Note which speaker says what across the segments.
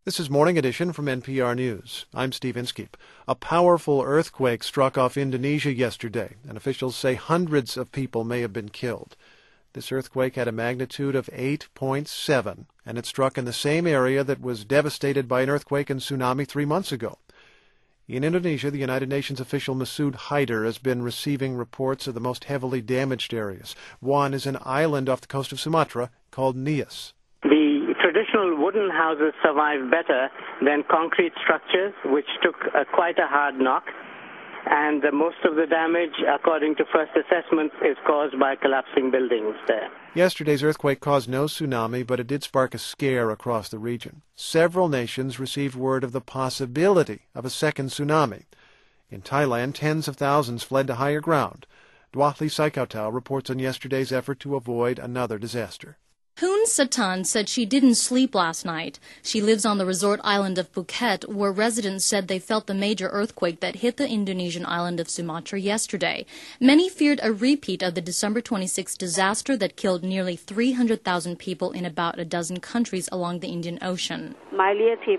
Speaker 1: This is Morning Edition from NPR News. I'm Steve Inskeep. A powerful earthquake struck off Indonesia yesterday, and officials say hundreds of people may have been killed. This earthquake had a magnitude of 8.7, and it struck in the same area that was devastated by an earthquake and tsunami 3 months ago. In Indonesia, the United Nations official Masoud Haider has been receiving reports of the most heavily damaged areas. One is an island off the coast of Sumatra called Nias.
Speaker 2: The traditional wooden houses survived better than concrete structures, which took quite a hard knock. And most of the damage, according to first assessments, is caused by collapsing buildings there.
Speaker 1: Yesterday's earthquake caused no tsunami, but it did spark a scare across the region. Several nations received word of the possibility of a second tsunami. In Thailand, tens of thousands fled to higher ground. Dwahli Saikautau reports on yesterday's effort to avoid another disaster.
Speaker 3: Hoon Satan said she didn't sleep last night. She lives on the resort island of Phuket, where residents said they felt the major earthquake that hit the Indonesian island of Sumatra yesterday. Many feared a repeat of the December 26 disaster that killed nearly 300,000 people in about a dozen countries along the Indian Ocean.
Speaker 4: My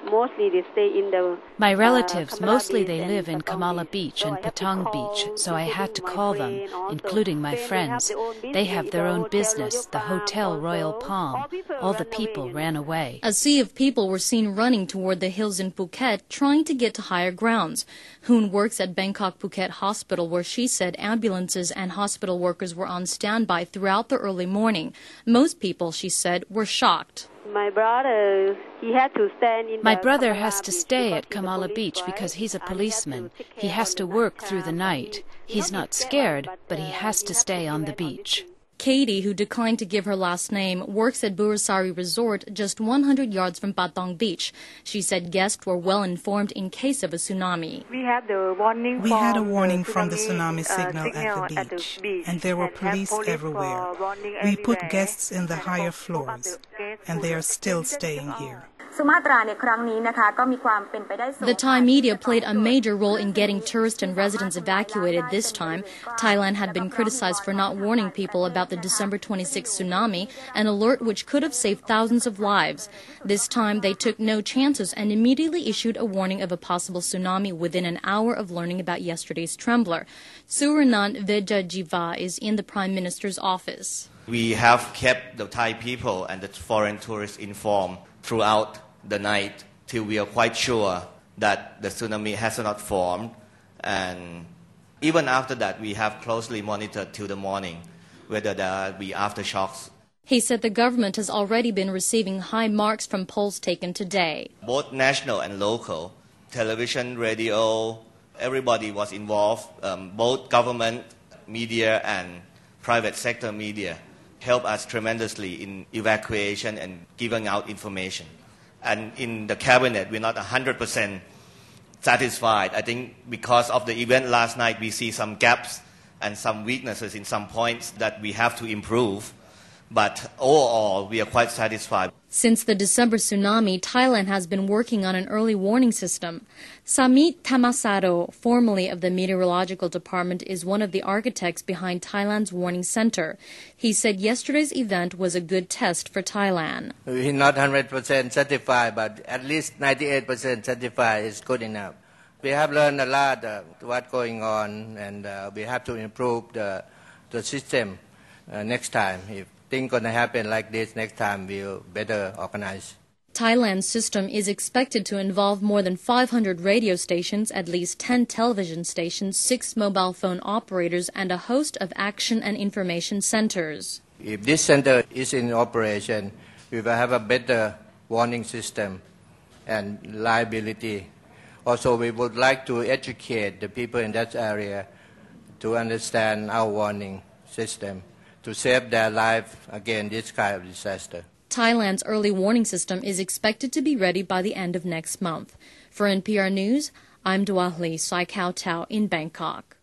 Speaker 4: relatives mostly live in Kamala Beach and Patong Beach, so I had to call them, including my friends. They have their own business, the Hotel Royal Palm. All the people ran away.
Speaker 3: A sea of people were seen running toward the hills in Phuket, trying to get to higher grounds. Hoon works at Bangkok Phuket Hospital, where she said ambulances and hospital workers were on standby throughout the early morning. Most people, she said, were shocked.
Speaker 4: My brother has to stay at Kamala Beach because he's a policeman. He has to work through the night. He's not scared, but he has to stay on the beach.
Speaker 3: Katie, who declined to give her last name, works at Burasari Resort just 100 yards from Patong Beach. She said guests were well informed in case of a tsunami.
Speaker 5: We had a warning from the tsunami signal at the beach, and there were police everywhere. We put guests in the higher floors, and they are still staying here.
Speaker 3: The Thai media played a major role in getting tourists and residents evacuated this time. Thailand had been criticized for not warning people about the December 26 tsunami, an alert which could have saved thousands of lives. This time they took no chances and immediately issued a warning of a possible tsunami within an hour of learning about yesterday's trembler. Surinant Vejajiva is in the Prime Minister's office.
Speaker 6: We have kept the Thai people and the foreign tourists informed throughout the night till we are quite sure that the tsunami has not formed, and even after that we have closely monitored till the morning whether there will be aftershocks.
Speaker 3: He said the government has already been receiving high marks from polls taken today.
Speaker 6: Both national and local, television, radio, everybody was involved. Both government, media and private sector media helped us tremendously in evacuation and giving out information. And in the cabinet, we're not 100% satisfied. I think because of the event last night, we see some gaps and some weaknesses in some points that we have to improve. But overall, we are quite satisfied.
Speaker 3: Since the December tsunami, Thailand has been working on an early warning system. Samit Tamasaro, formerly of the Meteorological Department, is one of the architects behind Thailand's warning center. He said yesterday's event was a good test for Thailand.
Speaker 7: We're not 100% satisfied, but at least 98% satisfied is good enough. We have learned a lot what's going on, and we have to improve the system next time. If things going to happen like this next time, we'll better organize.
Speaker 3: Thailand's system is expected to involve more than 500 radio stations, at least 10 television stations, 6 mobile phone operators, and a host of action and information centers.
Speaker 7: If this center is in operation, we will have a better warning system and liability. Also, we would like to educate the people in that area to understand our warning system, to save their life against this kind of disaster.
Speaker 3: Thailand's early warning system is expected to be ready by the end of next month. For NPR News, I'm Dwahli Saikautau in Bangkok.